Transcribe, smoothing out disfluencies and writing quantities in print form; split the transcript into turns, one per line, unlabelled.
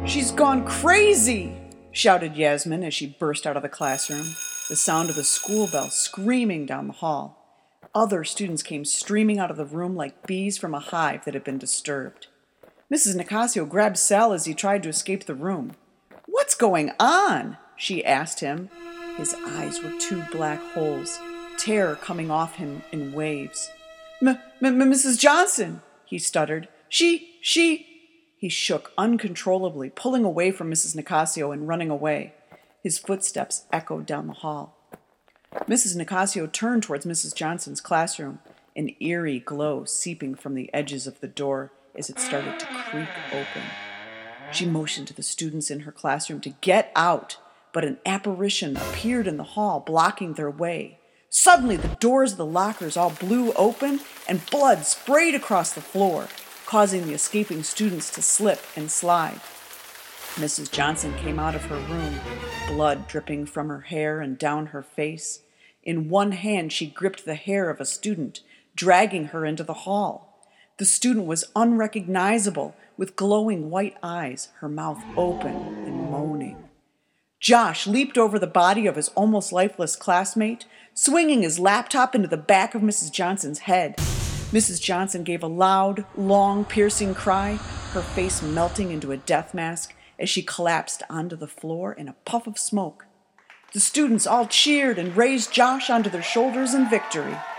"She's gone crazy!" shouted Yasmin as she burst out of the classroom, the sound of the school bell screaming down the hall. Other students came streaming out of the room like bees from a hive that had been disturbed. Mrs. Nicasio grabbed Sal as he tried to escape the room. "What's going on?" she asked him. His eyes were two black holes, terror coming off him in waves. Mrs. Johnson," he stuttered. She... He shook uncontrollably, pulling away from Mrs. Nicasio and running away. His footsteps echoed down the hall. Mrs. Nicasio turned towards Mrs. Johnson's classroom, an eerie glow seeping from the edges of the door as it started to creak open. She motioned to the students in her classroom to get out, but an apparition appeared in the hall, blocking their way. Suddenly, the doors of the lockers all blew open, and blood sprayed across the floor, causing the escaping students to slip and slide. Mrs. Johnson came out of her room, blood dripping from her hair and down her face. In one hand, she gripped the hair of a student, dragging her into the hall. The student was unrecognizable, with glowing white eyes, her mouth open and moaning. Josh leaped over the body of his almost lifeless classmate, swinging his laptop into the back of Mrs. Johnson's head. Mrs. Johnson gave a loud, long, piercing cry, her face melting into a death mask as she collapsed onto the floor in a puff of smoke. The students all cheered and raised Josh onto their shoulders in victory.